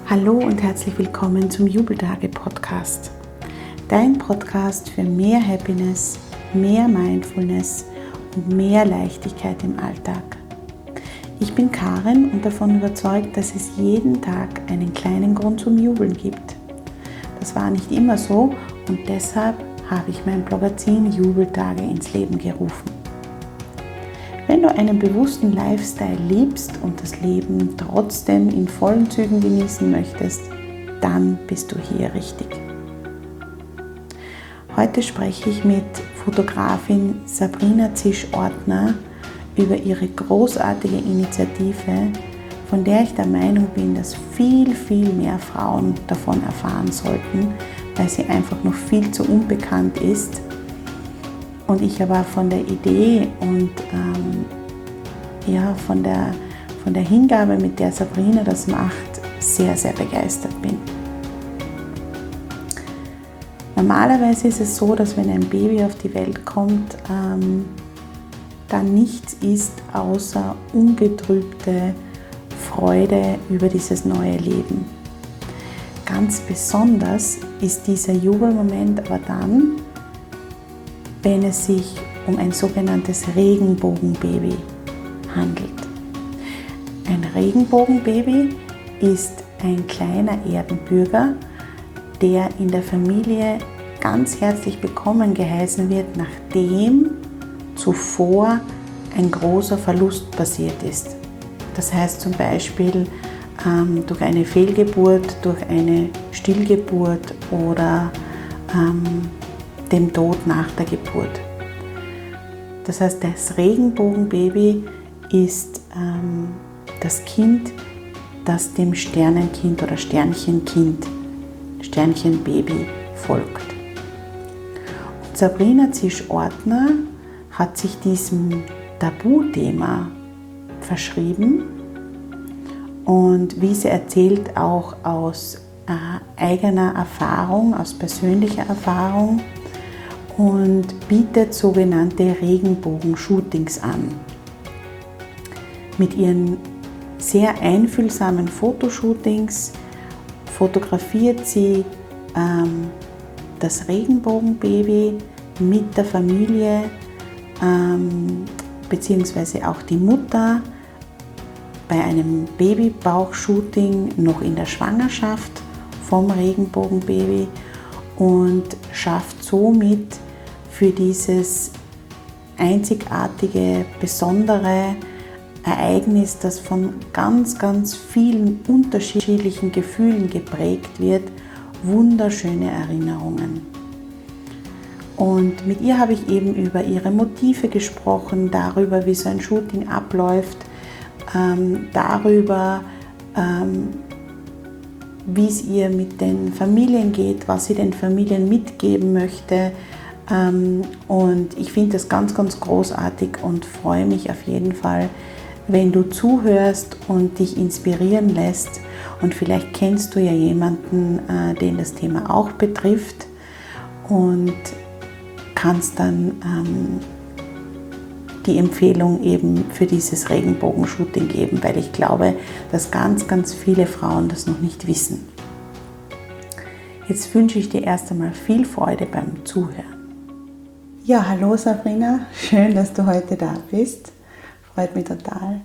Hallo und herzlich willkommen zum Jubeltage-Podcast. Dein Podcast für mehr Happiness, mehr Mindfulness und mehr Leichtigkeit im Alltag. Ich bin Karin und davon überzeugt, dass es jeden Tag einen kleinen Grund zum Jubeln gibt. Das war nicht immer so und deshalb habe ich mein Blogazin Jubeltage ins Leben gerufen. Wenn du einen bewussten Lifestyle liebst und das Leben trotzdem in vollen Zügen genießen möchtest, dann bist du hier richtig. Heute spreche ich mit Fotografin Sabrina Zisch-Ortner über ihre großartige Initiative, von der ich der Meinung bin, dass viel mehr Frauen davon erfahren sollten, weil sie einfach noch viel zu unbekannt ist. Und ich aber von der Idee und von der Hingabe, mit der Sabrina das macht, sehr begeistert bin. Normalerweise ist es so, dass wenn ein Baby auf die Welt kommt, da nichts ist außer ungetrübte Freude über dieses neue Leben. Ganz besonders ist dieser Jubelmoment aber dann, wenn es sich um ein sogenanntes Regenbogenbaby handelt. Ein Regenbogenbaby ist ein kleiner Erdenbürger, der in der Familie ganz herzlich willkommen geheißen wird, nachdem zuvor ein großer Verlust passiert ist. Das heißt zum Beispiel durch eine Fehlgeburt, durch eine Stillgeburt oder dem Tod nach der Geburt. Das heißt, das Regenbogenbaby ist das Kind, das dem Sternenkind oder Sternchenkind, Sternchenbaby folgt. Und Sabrina Zisch-Ortner hat sich diesem Tabuthema verschrieben und wie sie erzählt, auch aus eigener Erfahrung, aus persönlicher Erfahrung und bietet sogenannte Regenbogen-Shootings an. Mit ihren sehr einfühlsamen Fotoshootings fotografiert sie das Regenbogenbaby mit der Familie beziehungsweise auch die Mutter bei einem Babybauch-Shooting noch in der Schwangerschaft vom Regenbogenbaby und schafft somit für dieses einzigartige, besondere Ereignis, das von ganz vielen unterschiedlichen Gefühlen geprägt wird, wunderschöne Erinnerungen. Und mit ihr habe ich eben über ihre Motive gesprochen, darüber, wie so ein Shooting abläuft, darüber, wie es ihr mit den Familien geht, was sie den Familien mitgeben möchte. Und ich finde das ganz großartig und freue mich auf jeden Fall, wenn du zuhörst und dich inspirieren lässt. Und vielleicht kennst du ja jemanden, den das Thema auch betrifft und kannst dann die Empfehlung eben für dieses Regenbogen-Shooting geben, weil ich glaube, dass ganz viele Frauen das noch nicht wissen. Jetzt wünsche ich dir erst einmal viel Freude beim Zuhören. Ja, hallo Sabrina, schön, dass du heute da bist. Freut mich total.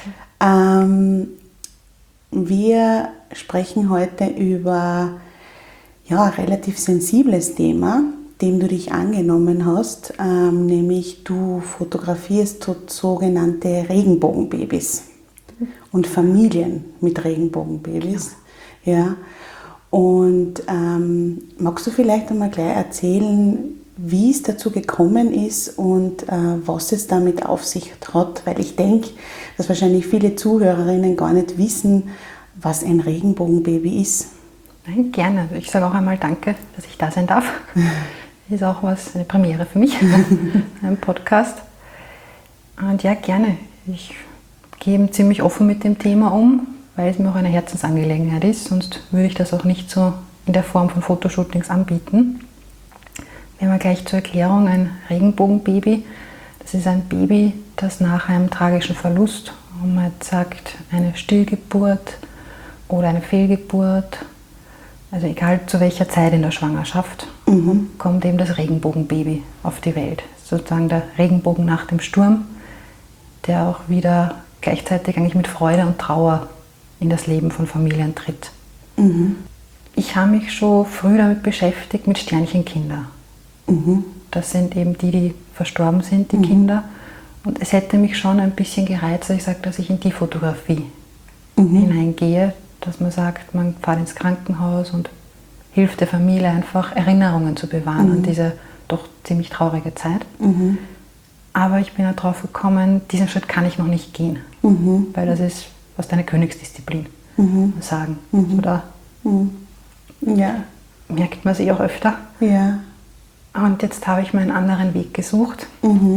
Wir sprechen heute über ein relativ sensibles Thema, dem du dich angenommen hast, nämlich du fotografierst sogenannte Regenbogenbabys und Familien mit Regenbogenbabys. Ja. Und magst du vielleicht einmal gleich erzählen, wie es dazu gekommen ist und was es damit auf sich hat? Weil ich denke, dass wahrscheinlich viele Zuhörerinnen gar nicht wissen, was ein Regenbogenbaby ist. Nein, gerne. Ich sage auch einmal danke, dass ich da sein darf. Das ist auch eine Premiere für mich, ein Podcast. Und ja, gerne. Ich gehe ziemlich offen mit dem Thema um, weil es mir auch eine Herzensangelegenheit ist. Sonst würde ich das auch nicht so in der Form von Fotoshootings anbieten. Wir haben gleich zur Erklärung ein Regenbogenbaby. Das ist ein Baby, das nach einem tragischen Verlust, wo man jetzt sagt, eine Stillgeburt oder eine Fehlgeburt, also egal zu welcher Zeit in der Schwangerschaft, kommt eben das Regenbogenbaby auf die Welt. Sozusagen der Regenbogen nach dem Sturm, der auch wieder gleichzeitig eigentlich mit Freude und Trauer in das Leben von Familien tritt. Ich habe mich schon früh damit beschäftigt, mit Sternchenkinder. Das sind eben die verstorben sind, die Kinder. Und es hätte mich schon ein bisschen gereizt, dass ich sage, dass ich in die Fotografie hineingehe, dass man sagt, man fährt ins Krankenhaus und hilft der Familie einfach Erinnerungen zu bewahren an diese doch ziemlich traurige Zeit. Aber ich bin darauf gekommen, diesen Schritt kann ich noch nicht gehen, weil das ist fast eine Königsdisziplin, sagen. Oder Ja. merkt man sich auch öfter. Ja. Und jetzt habe ich mir einen anderen Weg gesucht.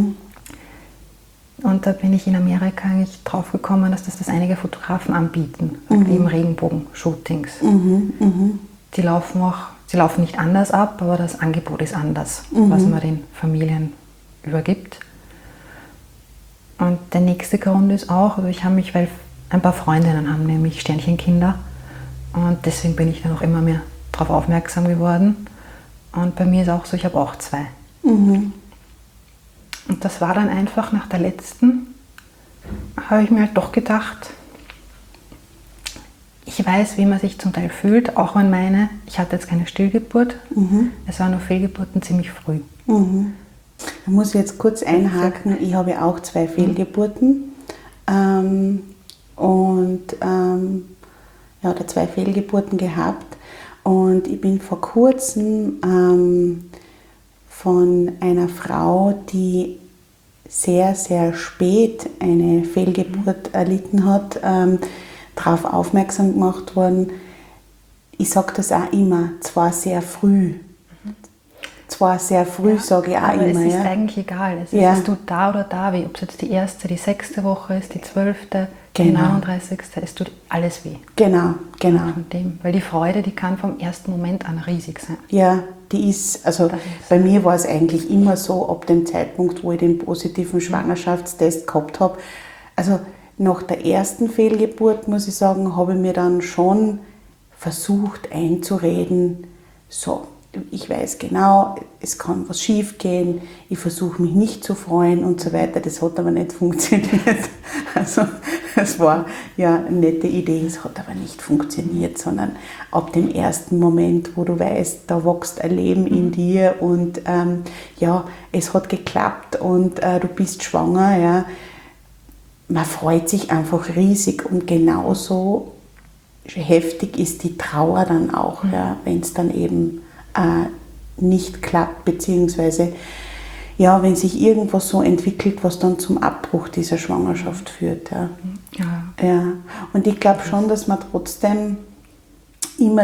Und da bin ich in Amerika eigentlich drauf gekommen, dass das einige Fotografen anbieten, eben Regenbogen-Shootings. Die laufen nicht anders ab, aber das Angebot ist anders, was man den Familien übergibt. Und der nächste Grund ist auch, also ich habe mich, weil ein paar Freundinnen haben nämlich Sternchenkinder und deswegen bin ich dann auch immer mehr darauf aufmerksam geworden. Und bei mir ist auch so, ich habe auch 2. Und das war dann einfach nach der letzten, habe ich mir halt doch gedacht, ich weiß, wie man sich zum Teil fühlt, auch wenn ich hatte jetzt keine Stillgeburt, es waren nur Fehlgeburten ziemlich früh. Da muss ich jetzt kurz einhaken, ich habe ja auch 2 Fehlgeburten oder 2 Fehlgeburten gehabt und ich bin vor kurzem von einer Frau, die sehr, sehr spät eine Fehlgeburt erlitten hat, darauf aufmerksam gemacht worden. Ich sage das auch immer, zwar sehr früh. Sage ich auch aber immer. Es ist eigentlich egal. Es tut da oder da weh. Ob es jetzt die 1., die 6. Woche ist, die 12., die 39. Es tut alles weh. Genau. Von dem. Weil die Freude, die kann vom ersten Moment an riesig sein. Ja, die ist, also bei mir war es eigentlich immer so, ab dem Zeitpunkt, wo ich den positiven Schwangerschaftstest gehabt habe. Also nach der ersten Fehlgeburt, muss ich sagen, habe ich mir dann schon versucht einzureden, so, ich weiß genau, es kann was schief gehen, ich versuche mich nicht zu freuen und so weiter. Das hat aber nicht funktioniert. Also es war ja eine nette Idee, es hat aber nicht funktioniert, sondern ab dem ersten Moment, wo du weißt, da wächst ein Leben in dir und es hat geklappt und du bist schwanger, ja. Man freut sich einfach riesig und genauso heftig ist die Trauer dann auch, wenn es dann eben nicht klappt, beziehungsweise wenn sich irgendwas so entwickelt, was dann zum Abbruch dieser Schwangerschaft führt. Ja. Und ich glaube schon, dass man trotzdem immer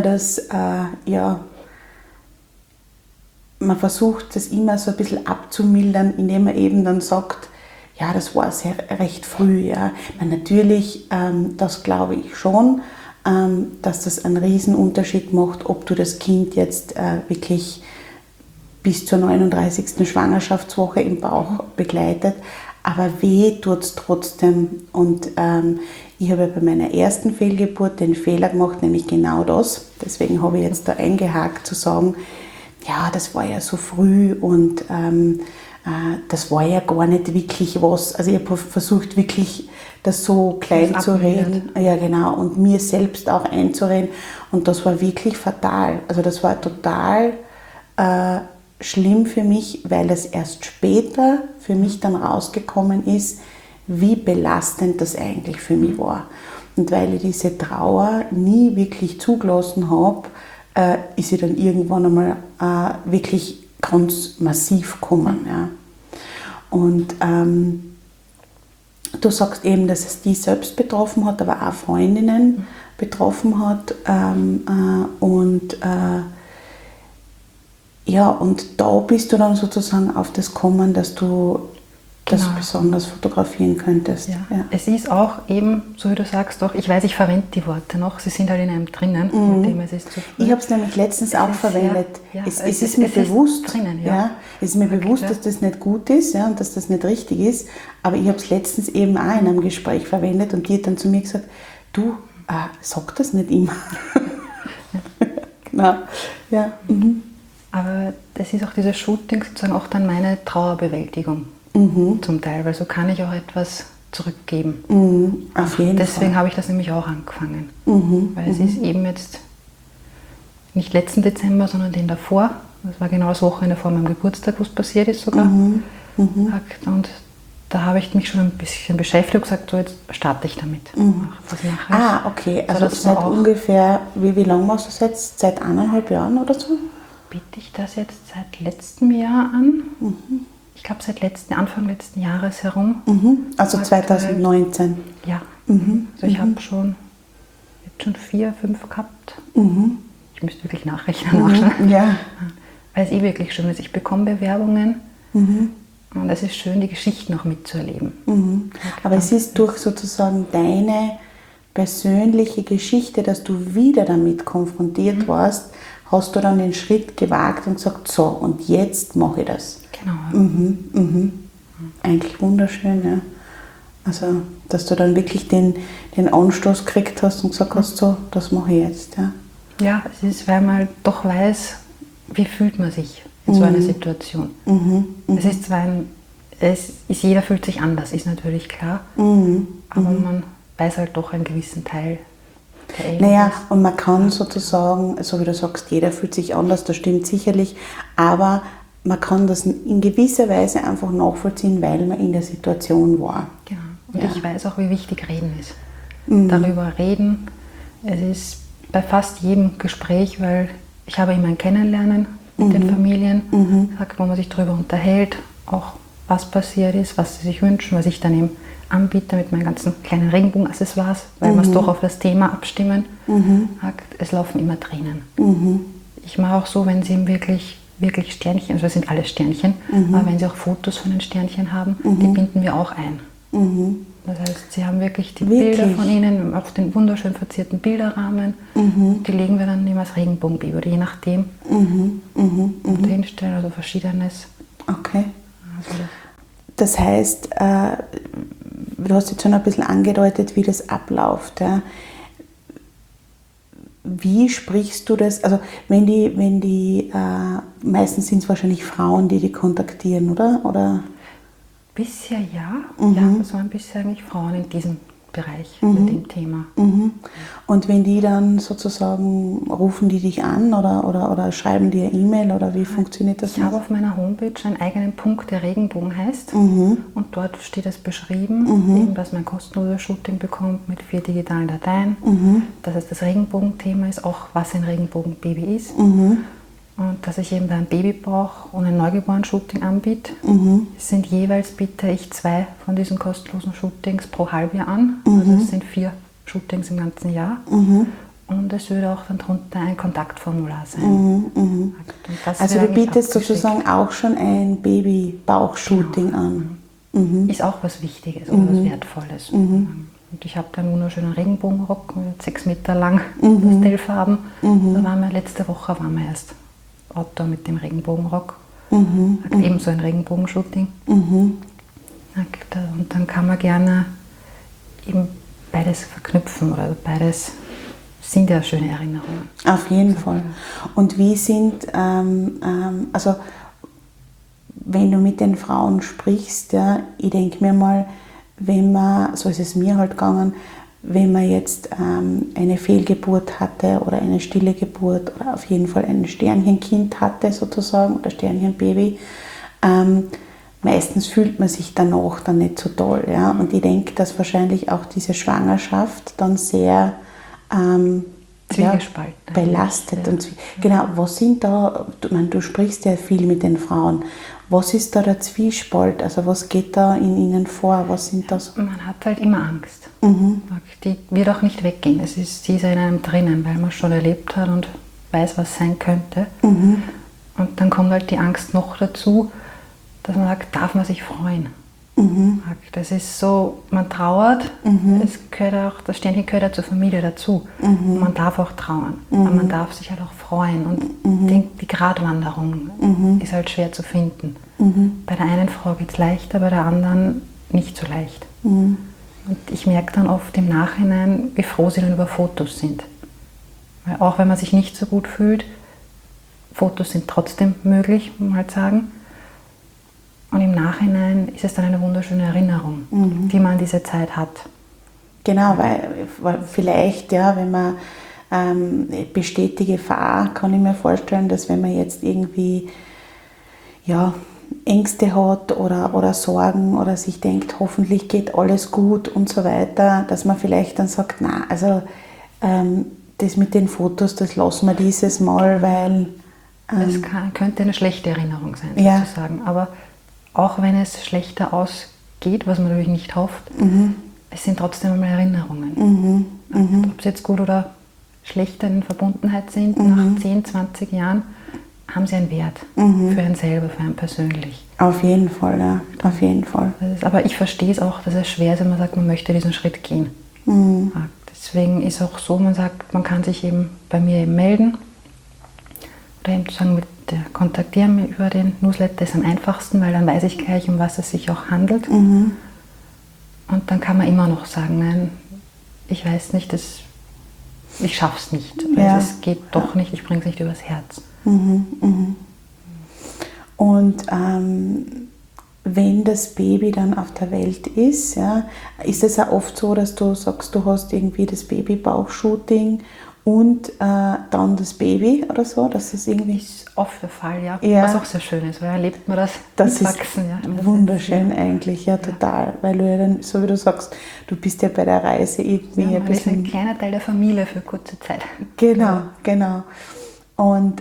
man versucht, das immer so ein bisschen abzumildern, indem man eben dann sagt, ja, das war recht früh. Ja. Natürlich, das glaube ich schon, dass das einen Riesenunterschied macht, ob du das Kind jetzt wirklich bis zur 39. Schwangerschaftswoche im Bauch begleitet. Aber weh tut es trotzdem. Und ich habe bei meiner ersten Fehlgeburt den Fehler gemacht, nämlich genau das. Deswegen habe ich jetzt da eingehakt zu sagen, ja, das war ja so früh und das war ja gar nicht wirklich was. Also ich habe versucht, wirklich das so klein zu reden. Ja, genau. Und mir selbst auch einzureden. Und das war wirklich fatal. Also das war total schlimm für mich, weil es erst später für mich dann rausgekommen ist, wie belastend das eigentlich für mich war. Und weil ich diese Trauer nie wirklich zugelassen habe, ist sie dann irgendwann einmal wirklich ganz massiv gekommen. Ja. Und du sagst eben, dass es die selbst betroffen hat, aber auch Freundinnen betroffen hat. Und da bist du dann sozusagen auf das gekommen, dass du das besonders fotografieren könntest. Ja. Es ist auch eben, so wie du sagst, doch, ich weiß, ich verwende die Worte noch, sie sind halt in einem drinnen, mit dem es ist zu früh. Ich habe es nämlich letztens auch verwendet. Es ist mir bewusst, es ist mir bewusst, dass das nicht gut ist und dass das nicht richtig ist, aber ich habe es letztens eben auch in einem Gespräch verwendet und die hat dann zu mir gesagt, du, Sag das nicht immer. Genau. Ja. Mhm. Aber das ist auch dieses Shooting sozusagen auch dann meine Trauerbewältigung zum Teil, weil so kann ich auch etwas zurückgeben. Auf jeden Deswegen Fall. habe ich das nämlich auch angefangen. Weil es ist eben jetzt nicht letzten Dezember, sondern den davor. Das war genau das Wochenende vor meinem Geburtstag, wo es passiert ist sogar. Und da habe ich mich schon ein bisschen beschäftigt und gesagt, so jetzt starte ich damit. Was mache ich? Okay. So, Also dass seit man auch- ungefähr, wie lange machst du das jetzt? Seit 1,5 Jahren oder so? Biete ich das jetzt seit letztem Jahr an? Ich glaube seit Anfang letzten Jahres herum. Also 2019. Ja. Also ich habe jetzt schon 4, 5 gehabt. Ich müsste wirklich nachschauen. Ja. Weil es wirklich schön ist. Ich bekomme Bewerbungen und es ist schön, die Geschichten auch mitzuerleben. Aber es ist durch sozusagen deine persönliche Geschichte, dass du wieder damit konfrontiert warst, hast du dann den Schritt gewagt und gesagt, so, und jetzt mache ich das. Genau. Eigentlich wunderschön, ja. Also, dass du dann wirklich den Anstoß gekriegt hast und gesagt hast, so, das mache ich jetzt, ja. Ja, es ist, weil man doch weiß, wie fühlt man sich in so einer Situation. Es ist zwar jeder fühlt sich anders, ist natürlich klar, aber man weiß halt doch einen gewissen Teil der Aliens. Naja, und man kann sozusagen, so wie du sagst, jeder fühlt sich anders, das stimmt sicherlich, aber man kann das in gewisser Weise einfach nachvollziehen, weil man in der Situation war. Genau. Und ich weiß auch, wie wichtig Reden ist. Darüber reden, es ist bei fast jedem Gespräch, weil ich habe immer ein Kennenlernen mit den Familien, wo man sich darüber unterhält, auch was passiert ist, was sie sich wünschen, was ich dann eben anbiete mit meinen ganzen kleinen Regenbogenaccessoires, weil wir es doch auf das Thema abstimmen. Es laufen immer Tränen. Ich mache auch so, wenn sie eben wirklich Sternchen, also es sind alles Sternchen, aber wenn sie auch Fotos von den Sternchen haben, die binden wir auch ein. Das heißt, sie haben wirklich die Bilder von ihnen auf den wunderschön verzierten Bilderrahmen. Die legen wir dann immer als Regenbogenbaby oder je nachdem hinstellen, also verschiedenes. Okay. Also Das heißt, du hast jetzt schon ein bisschen angedeutet, wie das abläuft. Ja. Wie sprichst du das? Also wenn die meistens sind es wahrscheinlich Frauen, die kontaktieren, oder? bisher ja. Ja, das waren bisher eigentlich Frauen in diesem Bereich mit dem Thema. Und wenn die dann sozusagen, rufen die dich an oder schreiben dir E-Mail oder wie funktioniert das? Ich habe auf meiner Homepage einen eigenen Punkt, der Regenbogen heißt. Und dort steht es beschrieben, eben, dass man ein kostenloses Shooting bekommt mit 4 digitalen Dateien. Dass es das Regenbogenthema ist, auch was ein Regenbogenbaby ist. Und dass ich eben da ein Babybauch und ein Neugeboren-Shooting anbiete. Es sind jeweils, biete ich 2 von diesen kostenlosen Shootings pro Halbjahr an. Also es sind 4 Shootings im ganzen Jahr. Und es würde auch dann drunter ein Kontaktformular sein. Und das Also wird du eigentlich bietest abgeschickt. sozusagen auch schon ein Babybauch-Shooting an. Ist auch was Wichtiges oder was Wertvolles. Und ich habe da einen wunderschönen Regenbogenrock mit 6 Meter lang, Pastellfarben. Letzte Woche waren wir erst Outdoor mit dem Regenbogenrock. Eben so ein Regenbogenshooting. Und dann kann man gerne eben beides verknüpfen oder beides sind ja schöne Erinnerungen. Auf jeden Fall. Und wie sind, also wenn du mit den Frauen sprichst, ja, ich denke mir mal, wenn man, so ist es mir halt gegangen, wenn man jetzt eine Fehlgeburt hatte oder eine stille Geburt oder auf jeden Fall ein Sternchenkind hatte sozusagen oder Sternchenbaby, meistens fühlt man sich danach dann nicht so toll. Ja? Und ich denke, dass wahrscheinlich auch diese Schwangerschaft dann sehr Zwiegespalten. belastet. Ja. Und genau, was sind da, du sprichst ja viel mit den Frauen, was ist da der Zwiespalt? Also was geht da in ihnen vor? Was sind das? Man hat halt immer Angst. Die wird auch nicht weggehen. Sie ist in einem drinnen, weil man es schon erlebt hat und weiß, was sein könnte. Und dann kommt halt die Angst noch dazu, dass man sagt, darf man sich freuen? Das ist so, man trauert, das Sternchen gehört ja zur Familie dazu. Und man darf auch trauern, aber man darf sich halt auch freuen. Und die Gratwanderung ist halt schwer zu finden. Bei der einen Frau geht es leichter, bei der anderen nicht so leicht. Und ich merke dann oft im Nachhinein, wie froh sie dann über Fotos sind. Weil auch wenn man sich nicht so gut fühlt, Fotos sind trotzdem möglich, muss man halt sagen. Und im Nachhinein ist es dann eine wunderschöne Erinnerung, die man an diese Zeit hat. Genau, weil vielleicht, ja, wenn man besteht die Gefahr, kann ich mir vorstellen, dass wenn man jetzt irgendwie ja, Ängste hat oder Sorgen oder sich denkt, hoffentlich geht alles gut und so weiter, dass man vielleicht dann sagt, na, also das mit den Fotos, das lassen wir dieses Mal, weil... Es könnte eine schlechte Erinnerung sein, sozusagen. Aber auch wenn es schlechter ausgeht, was man natürlich nicht hofft, es sind trotzdem einmal Erinnerungen. Ob es jetzt gut oder schlechter in Verbundenheit sind, nach 10, 20 Jahren, haben sie einen Wert für einen selber, für einen persönlich. Auf jeden Fall, ja, auf jeden Fall. Aber ich verstehe es auch, dass es schwer ist, wenn man sagt, man möchte diesen Schritt gehen. Deswegen ist auch so, man sagt, man kann sich eben bei mir eben melden oder eben sagen, kontaktieren mich über den Newsletter ist am einfachsten, weil dann weiß ich gleich, um was es sich auch handelt. Und dann kann man immer noch sagen, nein, ich weiß nicht, ich schaffe es nicht. Also es geht doch nicht, ich bringe es nicht übers Herz. Und wenn das Baby dann auf der Welt ist, ja, ist es auch oft so, dass du sagst, du hast irgendwie das Baby-Bauch-Shooting und dann das Baby oder so, dass es irgendwie... Das ist oft der Fall, ja. Ja. Was auch sehr schön ist, weil erlebt man das Wachsen. Ja, wunderschön eigentlich, ja, total. Weil du ja dann, so wie du sagst, du bist ja bei der Reise irgendwie man ist ein kleiner Teil der Familie für kurze Zeit. Genau. Und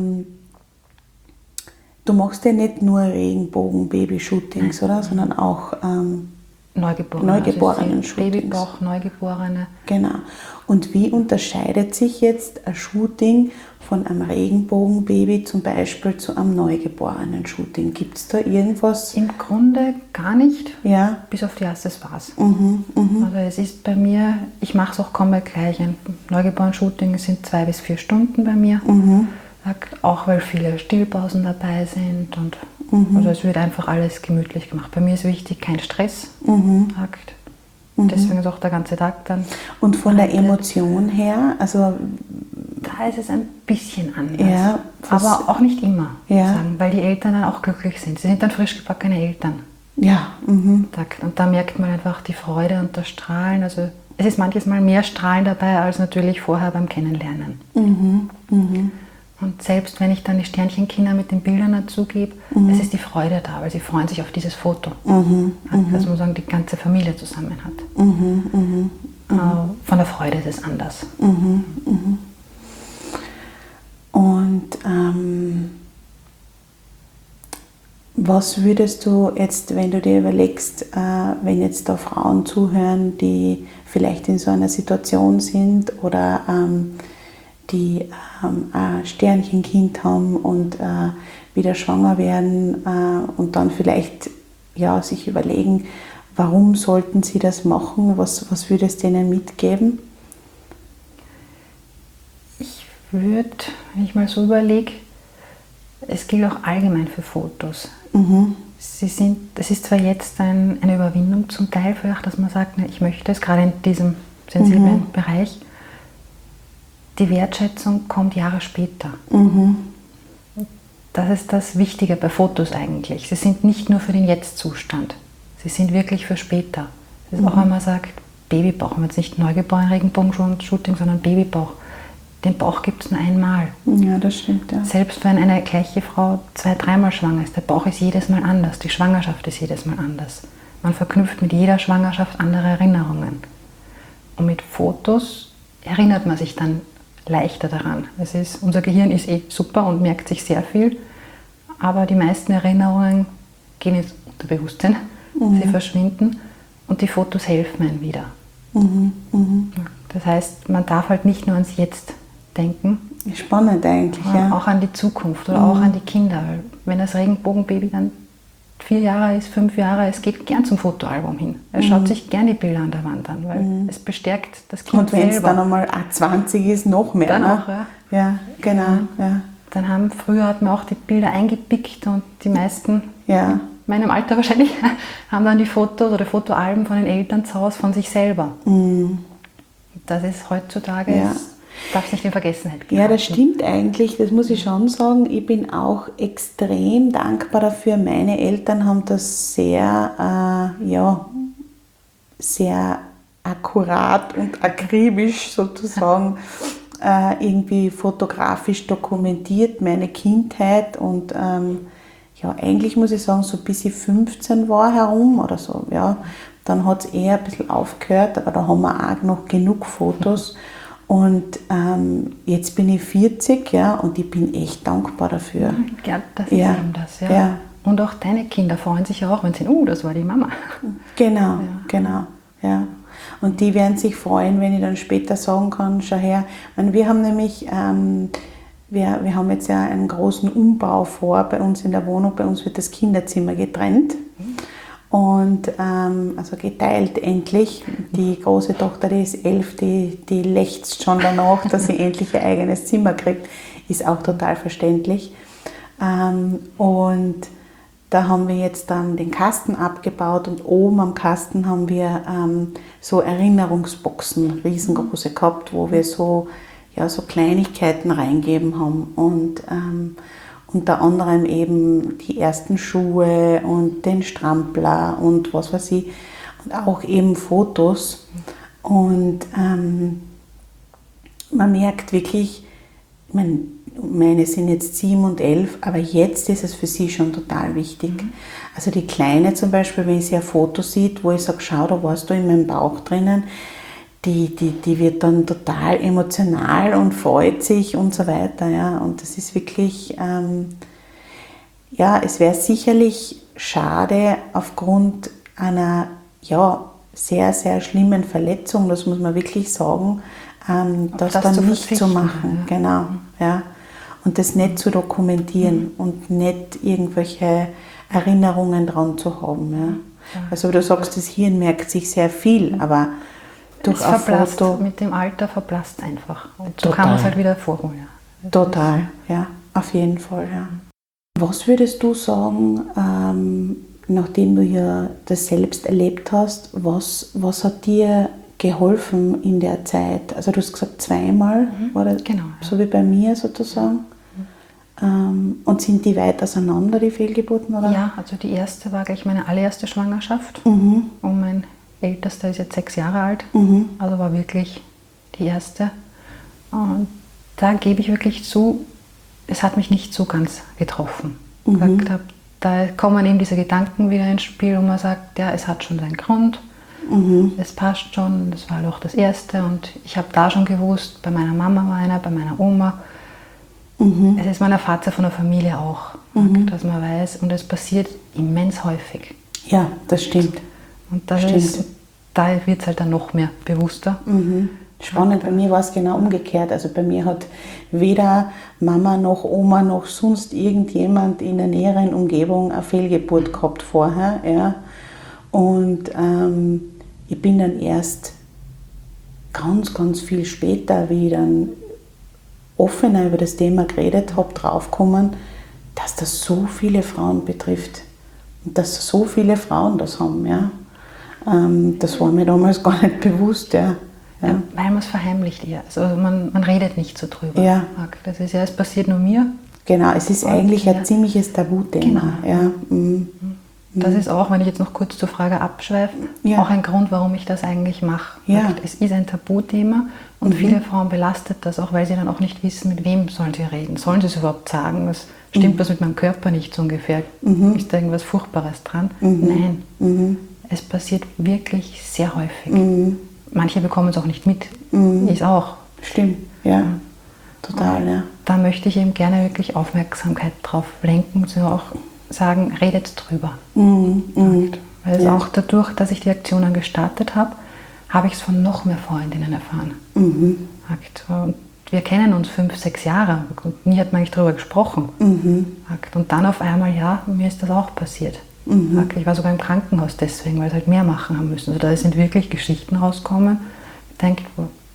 du machst ja nicht nur Regenbogen-Baby-Shootings, oder? Sondern auch Neugeborenen-Shootings. Babybauch, Neugeborene. Genau. Und wie unterscheidet sich jetzt ein Shooting von einem Regenbogenbaby zum Beispiel zu einem Neugeborenen-Shooting? Gibt es da irgendwas? Im Grunde gar nicht, ja. Bis auf die erste Phase. Also es ist bei mir, ich mache es auch komplett gleich. Ein Neugeboren-Shooting sind 2 bis 4 Stunden bei mir. Auch weil viele Stillpausen dabei sind. Und also es wird einfach alles gemütlich gemacht. Bei mir ist wichtig, kein Stress. Deswegen ist auch der ganze Tag dann. Und von der Emotion her, also da ist es ein bisschen anders. Ja, aber auch nicht immer, ja. Weil die Eltern dann auch glücklich sind. Sie sind dann frisch gebackene Eltern. Ja. Und da merkt man einfach die Freude und das Strahlen. Also es ist manches Mal mehr Strahlen dabei als natürlich vorher beim Kennenlernen. Und selbst wenn ich dann die Sternchenkinder mit den Bildern dazugebe, es ist die Freude da, weil sie freuen sich auf dieses Foto. Dass man sagen, die ganze Familie zusammen hat. Von der Freude ist es anders. Und was würdest du jetzt, wenn du dir überlegst, wenn jetzt da Frauen zuhören, die vielleicht in so einer Situation sind oder die ein Sternchenkind haben und wieder schwanger werden und dann vielleicht sich überlegen, warum sollten sie das machen? Was würdest du ihnen mitgeben? Ich würde, wenn ich mal so überlege, es gilt auch allgemein für Fotos. Es ist zwar jetzt eine Überwindung zum Teil, vielleicht, dass man sagt, ich möchte es, gerade in diesem sensiblen Bereich. Die Wertschätzung kommt Jahre später. Das ist das Wichtige bei Fotos eigentlich. Sie sind nicht nur für den Jetzt-Zustand. Sie sind wirklich für später. Das ist auch, wenn man sagt, Babybauch, jetzt nicht neugeboren Regenbogen-Shooting, sondern Babybauch. Den Bauch gibt es nur einmal. Ja, das stimmt, ja. Selbst wenn eine gleiche Frau 2-, 3-mal schwanger ist, der Bauch ist jedes Mal anders, die Schwangerschaft ist jedes Mal anders. Man verknüpft mit jeder Schwangerschaft andere Erinnerungen. Und mit Fotos erinnert man sich dann leichter daran. Unser Gehirn ist super und merkt sich sehr viel, aber die meisten Erinnerungen gehen ins Unterbewusstsein, sie verschwinden und die Fotos helfen einem wieder. Das heißt, man darf halt nicht nur ans Jetzt denken. Spannend eigentlich, ja. Auch an die Zukunft oder auch an die Kinder. Wenn das Regenbogenbaby dann 4 Jahre ist, 5 Jahre, es geht gern zum Fotoalbum hin. Er schaut sich gern die Bilder an der Wand an, weil es bestärkt das Kind und wenn es selber. dann einmal 20 ist, noch mehr. Dann ne? auch, ja. Ja, genau. Ja. Dann früher hat man auch die Bilder eingepickt und die meisten meinem Alter wahrscheinlich, haben dann die Fotos oder Fotoalben von den Eltern zu Hause von sich selber. Das ist heutzutage, darf es nicht in Vergessenheit geraten. Ja, das stimmt eigentlich, das muss ich schon sagen. Ich bin auch extrem dankbar dafür. Meine Eltern haben das sehr, sehr akkurat und akribisch sozusagen irgendwie fotografisch dokumentiert, meine Kindheit. Und eigentlich muss ich sagen, so bis ich 15 war herum oder so, ja, dann hat es eher ein bisschen aufgehört, aber da haben wir auch noch genug Fotos. Und jetzt bin ich 40, ja, und ich bin echt dankbar dafür. Ja, das ist eben das, ja. Ja. Und auch deine Kinder freuen sich auch, wenn sie sehen, das war die Mama. Genau, ja. Und die werden sich freuen, wenn ich dann später sagen kann, schau her. Ich meine, wir haben nämlich, wir haben jetzt ja einen großen Umbau vor bei uns in der Wohnung. Bei uns wird das Kinderzimmer getrennt. Und also geteilt endlich. Die große Tochter, die ist 11, die lechzt schon danach, dass sie endlich ihr eigenes Zimmer kriegt. Ist auch total verständlich. Und da haben wir jetzt dann den Kasten abgebaut und oben am Kasten haben wir so Erinnerungsboxen, riesengroße gehabt, wo wir so Kleinigkeiten reingeben haben. Und unter anderem eben die ersten Schuhe und den Strampler und was weiß ich. Und auch eben Fotos. Und man merkt wirklich, meine sind jetzt 7 und 11, aber jetzt ist es für sie schon total wichtig. Also die Kleine zum Beispiel, wenn sie ein Foto sieht, wo ich sage, schau, da warst du in meinem Bauch drinnen, die wird dann total emotional und freut sich und so weiter. Ja. Und das ist wirklich, es wäre sicherlich schade aufgrund einer sehr, sehr schlimmen Verletzung, das muss man wirklich sagen, das dann nicht zu machen. Ja. Genau, ja. Und das nicht zu dokumentieren und nicht irgendwelche Erinnerungen dran zu haben. Ja. Also du sagst, das Hirn merkt sich sehr viel, aber durch ein Foto... Mit dem Alter verblasst einfach. Und so kann man es halt wieder hervorholen. Ja. Total, ja, auf jeden Fall. Ja. Was würdest du sagen, nachdem du ja das selbst erlebt hast, was hat dir geholfen in der Zeit? Also du hast gesagt, zweimal, war das genau, so wie bei mir sozusagen. Und sind die weit auseinander, die Fehlgeburten? Oder? Ja, also die erste war gleich meine allererste Schwangerschaft. Und mein Ältester ist jetzt 6 Jahre alt. Also war wirklich die erste. Und da gebe ich wirklich zu, es hat mich nicht so ganz getroffen. Da kommen eben diese Gedanken wieder ins Spiel, wo man sagt, ja, es hat schon seinen Grund. Es passt schon, das war auch das erste. Und ich habe da schon gewusst, bei meiner Mama war einer, bei meiner Oma. Es ist meiner Vater von der Familie auch, dass man weiß, und es passiert immens häufig. Ja, das stimmt. Und da wird es halt dann noch mehr bewusster. Spannend, bei mir war es genau umgekehrt. Also bei mir hat weder Mama noch Oma noch sonst irgendjemand in der näheren Umgebung eine Fehlgeburt gehabt vorher. Ja. Und ich bin dann erst ganz, ganz viel später, wie ich dann offener über das Thema geredet habe, draufgekommen, dass das so viele Frauen betrifft und dass so viele Frauen das haben. Ja. Das war mir damals gar nicht bewusst. Ja. Ja, weil man es verheimlicht eher. Also man redet nicht so drüber. Ja. Das ist ja, es passiert nur mir. Genau, es ist eigentlich ein ziemliches Tabuthema. Genau. Ja. Das ist auch, wenn ich jetzt noch kurz zur Frage abschweife, auch ein Grund, warum ich das eigentlich mache. Ja. Es ist ein Tabuthema und viele Frauen belastet das auch, weil sie dann auch nicht wissen, mit wem sollen sie reden. Sollen sie es überhaupt sagen? Was stimmt was mit meinem Körper nicht so ungefähr? Ist da irgendwas Furchtbares dran? Nein. Es passiert wirklich sehr häufig. Manche bekommen es auch nicht mit. Ich auch. Stimmt, ja. Total, ja. Da möchte ich eben gerne wirklich Aufmerksamkeit drauf lenken und auch sagen, redet drüber. Weil es auch dadurch, dass ich die Aktion dann gestartet habe, habe ich es von noch mehr Freundinnen erfahren. Und wir kennen uns 5, 6 Jahre und nie hat man eigentlich darüber gesprochen. Und dann auf einmal, ja, mir ist das auch passiert. Ich war sogar im Krankenhaus deswegen, weil sie halt mehr machen haben müssen. Also da sind wirklich Geschichten rausgekommen. Ich denke,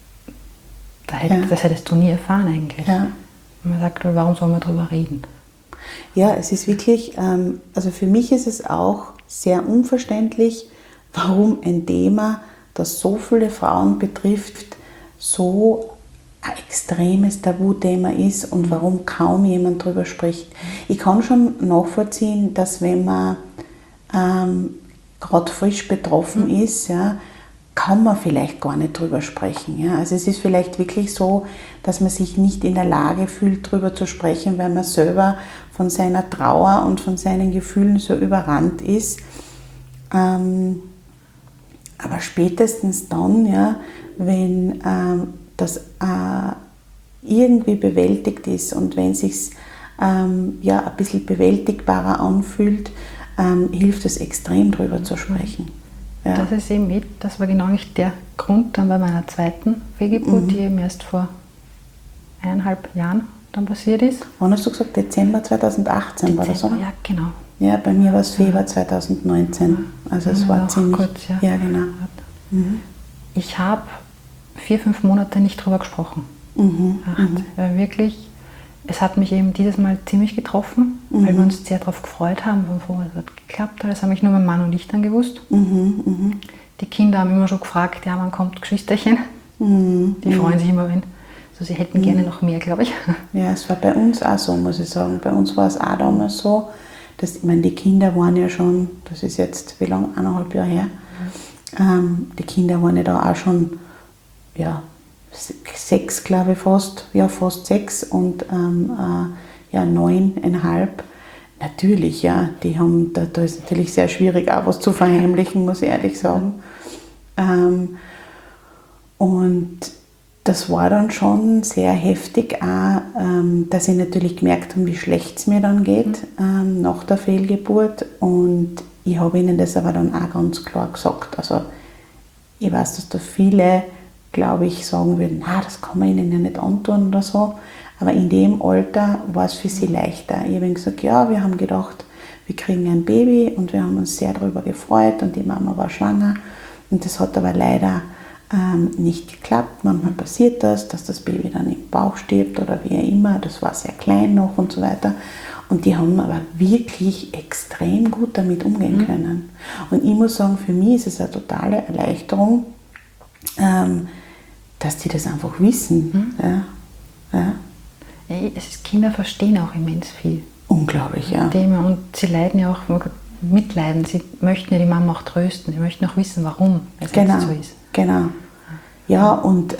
das hättest du nie erfahren eigentlich. Ja. Und man sagt, warum soll man darüber reden? Ja, es ist wirklich, also für mich ist es auch sehr unverständlich, warum ein Thema, das so viele Frauen betrifft, so ein extremes Tabuthema ist und warum kaum jemand darüber spricht. Ich kann schon nachvollziehen, dass wenn man gerade frisch betroffen ist, ja, kann man vielleicht gar nicht drüber sprechen. Ja. Also es ist vielleicht wirklich so, dass man sich nicht in der Lage fühlt, drüber zu sprechen, weil man selber von seiner Trauer und von seinen Gefühlen so überrannt ist. Aber spätestens dann, ja, wenn das irgendwie bewältigt ist und wenn es sich ja, ein bisschen bewältigbarer anfühlt, hilft es extrem, drüber zu sprechen. Ja. Das ist eben das war genau nicht der Grund dann bei meiner zweiten Fehlgeburt, die eben erst vor 1,5 Jahren dann passiert ist. Wann hast du gesagt? Dezember 2018 war das, oder? Ja, genau. Ja, bei mir war es Februar 2019. Also es war ziemlich kurz, ja. Ja, genau. Ich habe 4-5 Monate nicht drüber gesprochen. Wirklich, es hat mich eben dieses Mal ziemlich getroffen, weil wir uns sehr darauf gefreut haben, bevor es geklappt hat. Das haben mich nur mein Mann und ich dann gewusst. Die Kinder haben immer schon gefragt, ja, wann kommt Geschwisterchen? Die freuen sich immer, wenn. Also sie hätten gerne noch mehr, glaube ich. Ja, es war bei uns auch so, muss ich sagen. Bei uns war es auch damals so, dass, ich meine, die Kinder waren ja schon, das ist jetzt, wie lange, 1,5 Jahre her, die Kinder waren ja da auch schon, ja, 6, glaube ich, fast 6 und ja, 9,5. Natürlich, ja, die haben, da ist natürlich sehr schwierig, auch was zu verheimlichen, muss ich ehrlich sagen. Und das war dann schon sehr heftig, auch, dass ich natürlich gemerkt habe, wie schlecht es mir dann geht nach der Fehlgeburt. Und ich habe ihnen das aber dann auch ganz klar gesagt. Also ich weiß, dass da viele, glaube ich, sagen würden, na, das kann man ihnen ja nicht antun oder so. Aber in dem Alter war es für sie leichter. Ich habe ihnen gesagt, ja, wir haben gedacht, wir kriegen ein Baby und wir haben uns sehr darüber gefreut und die Mama war schwanger. Und das hat aber leider nicht geklappt. Manchmal passiert das, dass das Baby dann im Bauch stirbt oder wie auch immer. Das war sehr klein noch und so weiter. Und die haben aber wirklich extrem gut damit umgehen können. Und ich muss sagen, für mich ist es eine totale Erleichterung, dass die das einfach wissen. Ja. Kinder verstehen auch immens viel. Unglaublich, ja. Themen. Und sie leiden ja auch mitleiden. Sie möchten ja die Mama auch trösten. Sie möchten auch wissen, warum es jetzt so ist. Genau. Ja, und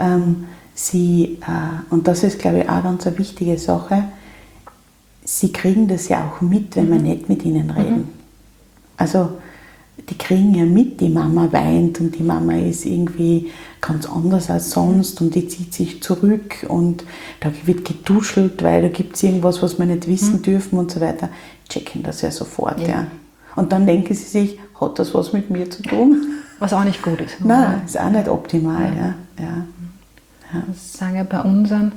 und das ist, glaube ich, auch ganz eine wichtige Sache, sie kriegen das ja auch mit, wenn wir nicht mit ihnen reden. Also die kriegen ja mit, die Mama weint und die Mama ist irgendwie ganz anders als sonst und die zieht sich zurück und da wird getuschelt, weil da gibt es irgendwas, was wir nicht wissen dürfen und so weiter. Checken das ja sofort. Ja. Und dann denken sie sich, hat das was mit mir zu tun? Was auch nicht gut ist. Nein, ist auch nicht optimal. Ja. Das sagen ja bei unseren,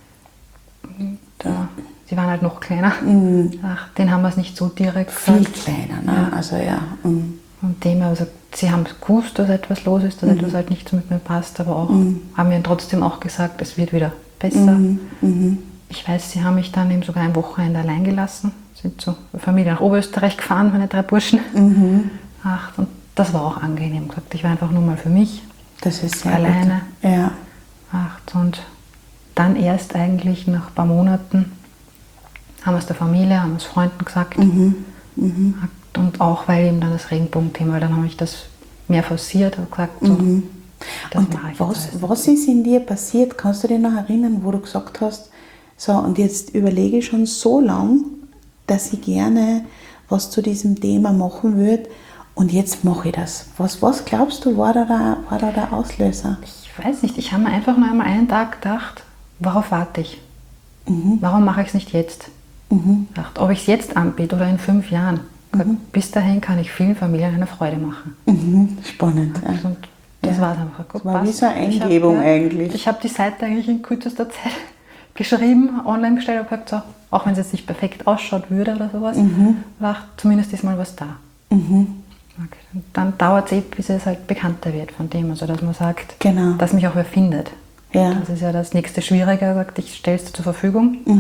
sie waren halt noch kleiner. Den haben wir es nicht so direkt gesagt. Viel kleiner, ne? Ja. Also ja. Und dem, also sie haben gewusst, dass etwas los ist, dass etwas halt nicht so mit mir passt, aber auch haben mir trotzdem auch gesagt, es wird wieder besser. Ich weiß, sie haben mich dann eben sogar ein Wochenende allein gelassen, sind zur Familie nach Oberösterreich gefahren, meine 3 Burschen. Und das war auch angenehm. Gesagt, ich war einfach nur mal für mich. Das ist sehr alleine. Gut. Ja. Und dann erst eigentlich nach ein paar Monaten haben wir es der Familie, haben wir es Freunden gesagt. Und auch weil eben dann das Regenbogenthema, weil dann habe ich das mehr forciert und gesagt, so, das und mache ich was ist in dir passiert? Kannst du dich noch erinnern, wo du gesagt hast, so, und jetzt überlege ich schon so lang, dass ich gerne was zu diesem Thema machen würde und jetzt mache ich das. Was glaubst du, war da der Auslöser? Ich weiß nicht, ich habe mir einfach nur einmal einen Tag gedacht, worauf warte ich? Warum mache ich es nicht jetzt? Dachte, ob ich es jetzt anbiete oder in 5 Jahren. Bis dahin kann ich vielen Familien eine Freude machen. Spannend. Ja. Und das war es einfach. Das war wie so eine Eingebung eigentlich. Ich habe die Seite eigentlich in kürzester Zeit geschrieben, online gestellt und gesagt, so, auch wenn es jetzt nicht perfekt ausschaut würde oder sowas, dachte, zumindest ist mal was da. Okay. Und dann dauert es bis es halt bekannter wird von dem, also dass man sagt, dass mich auch wer findet. Ja. Das ist ja das nächste Schwierige, ich stelle es zur Verfügung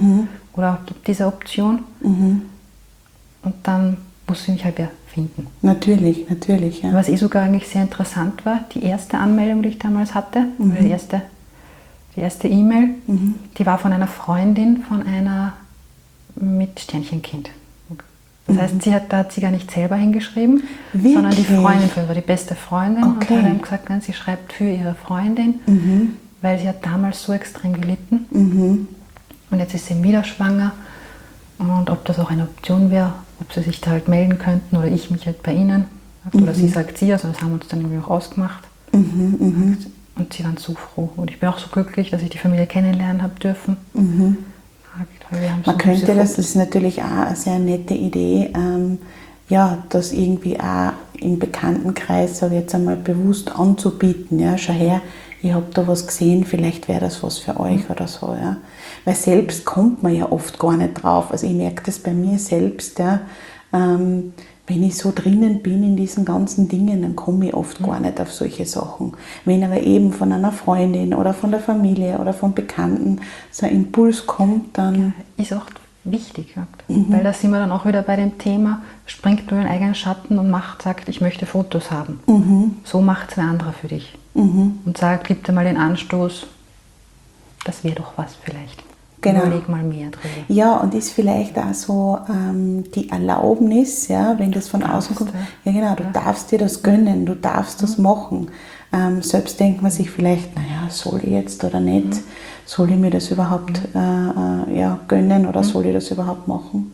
oder gibt diese Option. Und dann muss ich mich halt wieder finden. Natürlich, ja. Was sogar eigentlich sehr interessant war, die erste Anmeldung, die ich damals hatte, oder die erste E-Mail, die war von einer Freundin von einer mit Sternchenkind. Das heißt, da hat sie gar nicht selber hingeschrieben, Wirklich? sondern die Freundin, war die beste Freundin. Okay. Und hat dann gesagt, nein, sie schreibt für ihre Freundin, weil sie hat damals so extrem gelitten. Und jetzt ist sie wieder schwanger. Und ob das auch eine Option wäre, ob sie sich da halt melden könnten oder ich mich halt bei ihnen. Oder sie sagt sie, also das haben wir uns dann irgendwie auch ausgemacht. Und sie waren so froh. Und ich bin auch so glücklich, dass ich die Familie kennenlernen habe dürfen. Man könnte das ist natürlich auch eine sehr nette Idee, das irgendwie auch im Bekanntenkreis, sage ich jetzt einmal, bewusst anzubieten. Ja, schau her, ich habe da was gesehen, vielleicht wäre das was für euch oder so. Ja. Weil selbst kommt man ja oft gar nicht drauf. Also ich merke das bei mir selbst, ja, wenn ich so drinnen bin in diesen ganzen Dingen, dann komme ich oft gar nicht auf solche Sachen. Wenn aber eben von einer Freundin oder von der Familie oder von Bekannten so ein Impuls kommt, dann... Ist auch wichtig, weil da sind wir dann auch wieder bei dem Thema, springt nur in den eigenen Schatten und sagt, ich möchte Fotos haben. So macht es wer anderer für dich. Und gib dir mal den Anstoß, das wäre doch was vielleicht. Genau. Überleg mal mehr drüber. Ja, und ist vielleicht auch so die Erlaubnis, ja, wenn das von außen kommt. Ja, genau, du darfst dir das gönnen, du darfst das machen. Selbst denkt man sich vielleicht, naja, soll ich jetzt oder nicht? Soll ich mir das überhaupt gönnen oder soll ich das überhaupt machen?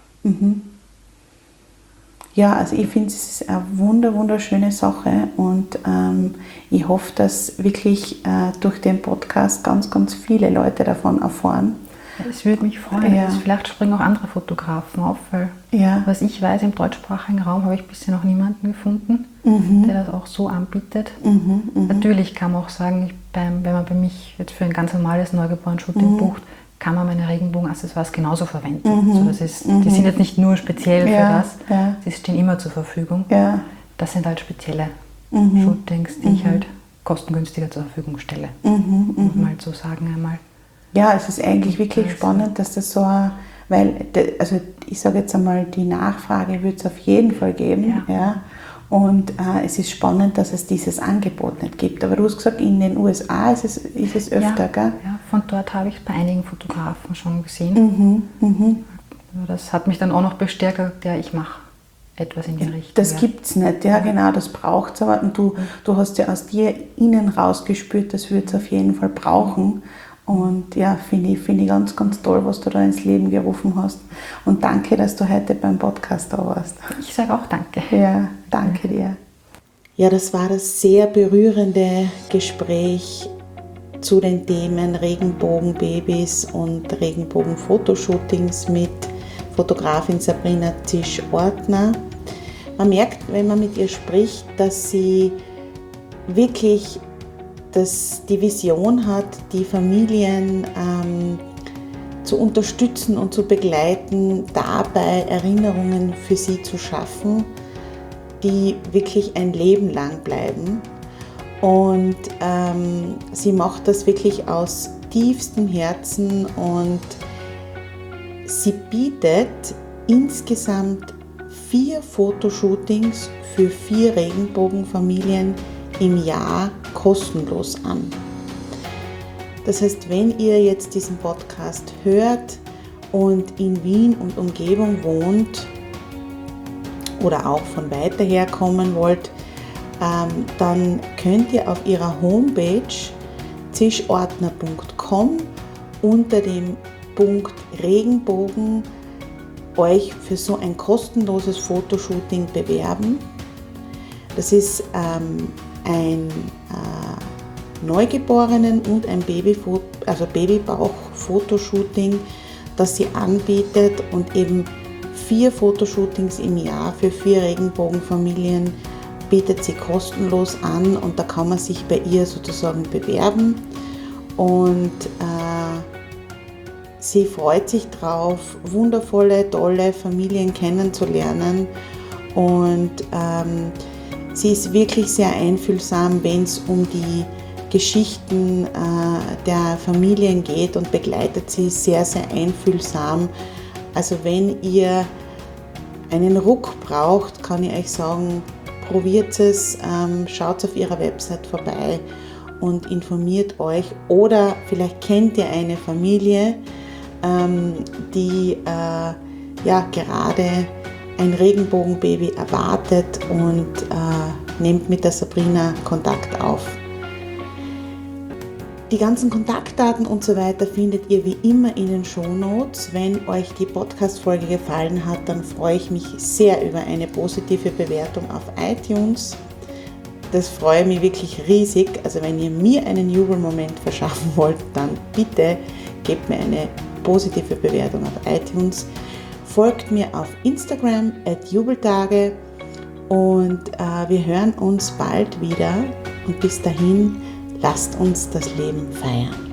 Ja, also ich finde, es ist eine wunderschöne Sache und ich hoffe, dass wirklich durch den Podcast ganz viele Leute davon erfahren. Es würde mich freuen. Ja. Also vielleicht springen auch andere Fotografen auf, weil was ich weiß, im deutschsprachigen Raum habe ich bisher noch niemanden gefunden, der das auch so anbietet. Natürlich kann man auch sagen, wenn man bei mich jetzt für ein ganz normales Neugeboren-Shooting bucht, kann man meine Regenbogenaccessoires genauso verwenden. Die sind jetzt nicht nur speziell für das, sie stehen immer zur Verfügung. Ja. Das sind halt spezielle Shootings, die ich halt kostengünstiger zur Verfügung stelle. Muss man halt so sagen einmal. Ja, es ist eigentlich wirklich spannend, dass das so, weil, also ich sage jetzt einmal, die Nachfrage wird es auf jeden Fall geben. Ja. Und es ist spannend, dass es dieses Angebot nicht gibt. Aber du hast gesagt, in den USA ist es öfter, gell? Ja, von dort habe ich es bei einigen Fotografen schon gesehen. Das hat mich dann auch noch bestärkt, ich mache etwas in die Richtung. Das gibt es nicht, genau, das braucht es aber. Und du hast ja aus dir innen rausgespürt, das wird es auf jeden Fall brauchen. Und ja, finde ich ganz toll, was du da ins Leben gerufen hast. Und danke, dass du heute beim Podcast da warst. Ich sage auch danke. Ja, danke dir. Ja, das war das sehr berührende Gespräch zu den Themen Regenbogenbabys und Regenbogen-Fotoshootings mit Fotografin Sabrina Zisch-Ortner. Man merkt, wenn man mit ihr spricht, dass sie wirklich die Vision hat, die Familien zu unterstützen und zu begleiten, dabei Erinnerungen für sie zu schaffen, die wirklich ein Leben lang bleiben. Und sie macht das wirklich aus tiefstem Herzen und sie bietet insgesamt 4 Fotoshootings für 4 Regenbogenfamilien im Jahr kostenlos an. Das heißt, wenn ihr jetzt diesen Podcast hört und in Wien und Umgebung wohnt oder auch von weiter her kommen wollt, dann könnt ihr auf ihrer Homepage zischortner.com unter dem Punkt Regenbogen euch für so ein kostenloses Fotoshooting bewerben. Das ist ein Neugeborenen- und ein Babybauch-Fotoshooting, das sie anbietet und eben 4 Fotoshootings im Jahr für 4 Regenbogenfamilien bietet sie kostenlos an und da kann man sich bei ihr sozusagen bewerben und sie freut sich drauf, wundervolle, tolle Familien kennenzulernen und sie ist wirklich sehr einfühlsam, wenn es um die Geschichten der Familien geht und begleitet sie sehr, sehr einfühlsam. Also wenn ihr einen Ruck braucht, kann ich euch sagen, probiert es, schaut auf ihrer Website vorbei und informiert euch. Oder vielleicht kennt ihr eine Familie, die gerade ein Regenbogenbaby erwartet und nehmt mit der Sabrina Kontakt auf. Die ganzen Kontaktdaten und so weiter findet ihr wie immer in den Shownotes. Wenn euch die Podcast-Folge gefallen hat, dann freue ich mich sehr über eine positive Bewertung auf iTunes. Das freue mich wirklich riesig. Also wenn ihr mir einen Jubelmoment verschaffen wollt, dann bitte gebt mir eine positive Bewertung auf iTunes. Folgt mir auf Instagram @jubeltage und wir hören uns bald wieder. Und bis dahin, lasst uns das Leben feiern.